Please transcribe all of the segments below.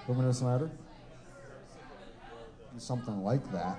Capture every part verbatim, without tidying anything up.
Luminous Matter? Something like that.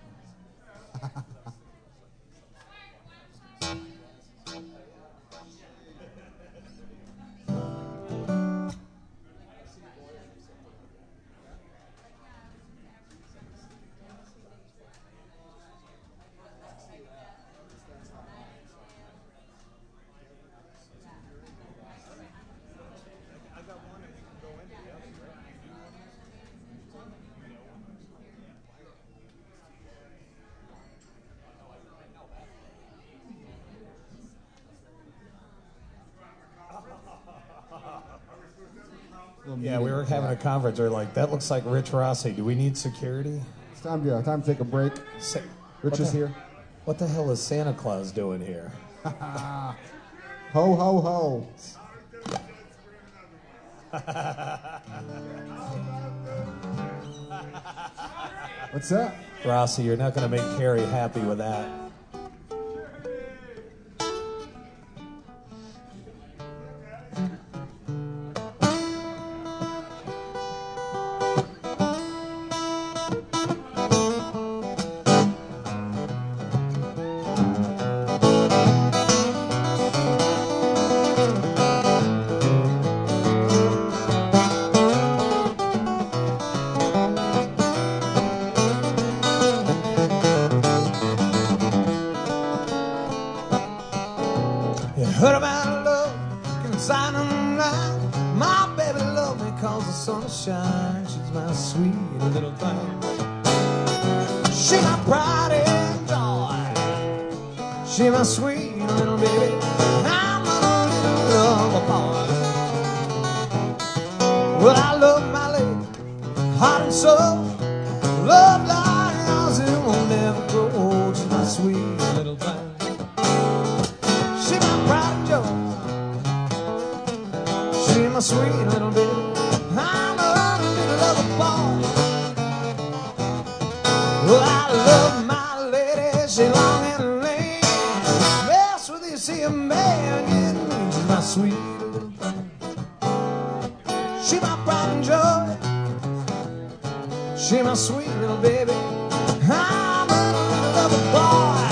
Yeah, we were having a conference. They're like, that looks like Rich Rossi. Do we need security? It's time, yeah, time to take a break. Sa- Rich is the, here. What the hell is Santa Claus doing here? Ho, ho, ho. What's that? Rossi, you're not going to make Carrie happy with that. Heard about love, can sign them line. My baby loves me cause the sun shines. She's my sweet little thing. She my pride and joy. She my sweet little baby. I'm a little lover boy. Well, I love my lady, heart and soul. Love like ours, it won't never grow old. She's my sweet little thing. She my pride and joy. She my sweet little baby. I'm a little lover boy. Well, I love my lady. She long and lean. Mess with you, see a man getting mean. She's my sweet little thing. She my pride and joy. She my sweet little baby. I'm a little lover boy.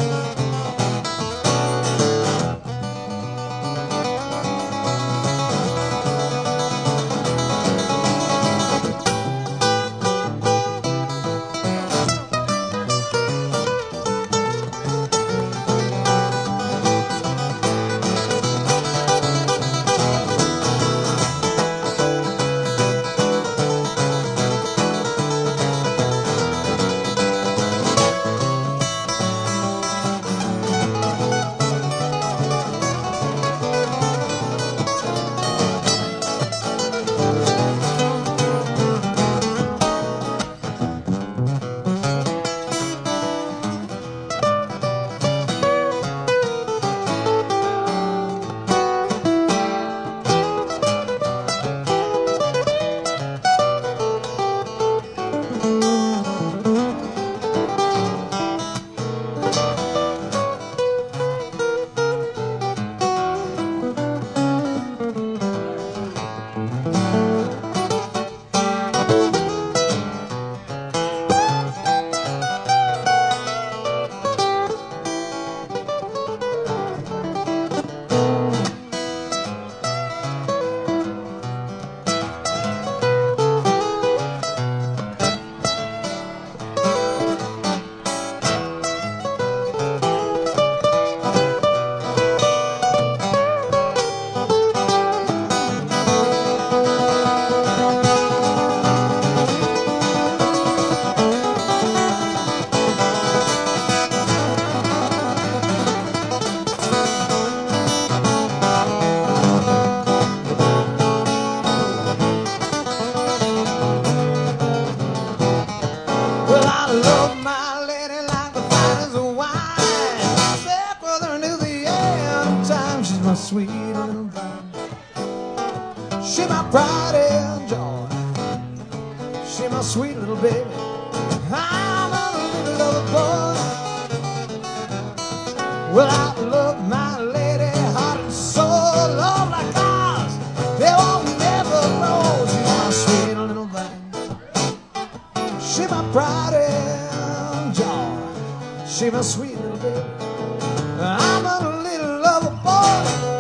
Sweet little thing. She my pride and joy. She my sweet little baby. I'm a little lover boy. Well, I love my lady, heart and soul. Love like ours, they won't never grow. She's my sweet little thing. jaw. She my sweet little baby. I'm a little lover boy.